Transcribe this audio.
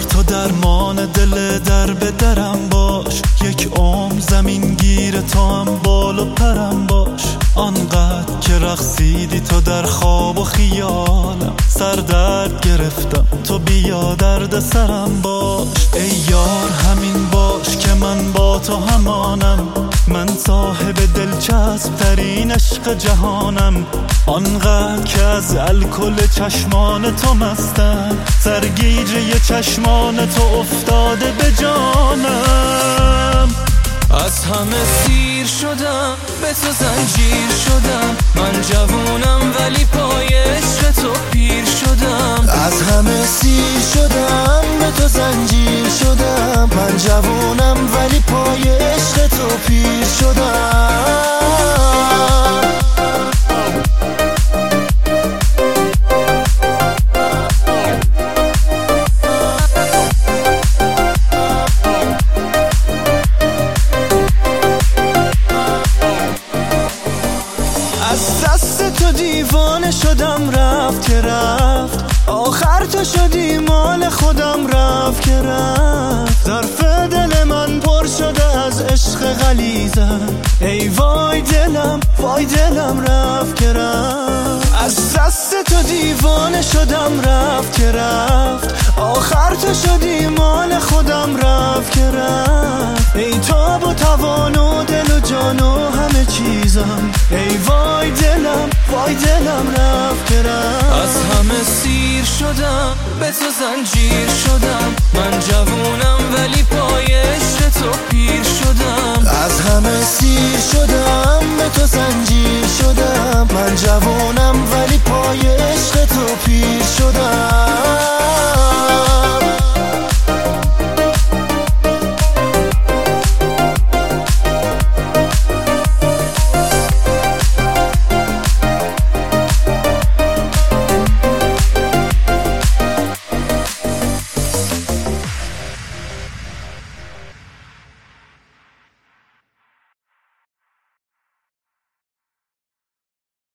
تو درمان دل در به درم باش، یک عمر زمین گیر تو هم بال و پرم باش. آنقدر که رقصیدی تو در خواب و خیالم، سر درد گرفتم تو بیا درد سرم باش. ای یار همین باش که من با تو همانم، من صاحب دلچسب ترین عشق جهانم. آنقدر که از الکل چشمان تو مستم، سرگیجه چشمان تو افتاده به جانم. از همه سیر شدم، به تو زنجیر شدم، من جوونم ولی پای عشق تو پیر شدم. از همه سیر شدم، به تو زنجیر شدم، من جوونم ولی پای عشق تو پیر شدم. از دست تو دیوانه شدم، رفت که رفت، آخر تو شدی مال خودم، رفت که رفت. ظرف دل من پر شده از عشق غلیظم، ای وای دلم وای دلم، رفت که رفت. از دست تو دیوانه شدم، رفت که رفت، آخر تو شدی مال خودم، رفت که رفت. ای تاب و توان و دل و جان و همه چیزم، ای وای دلم وای دلم، رفت که رفت. از همه سیر شدم، به تو زنجیر شدم، من جوونم ولی پای عشق تو پیر شدم. از همه سیر شدم، به تو زنجیر شدم، من جوونم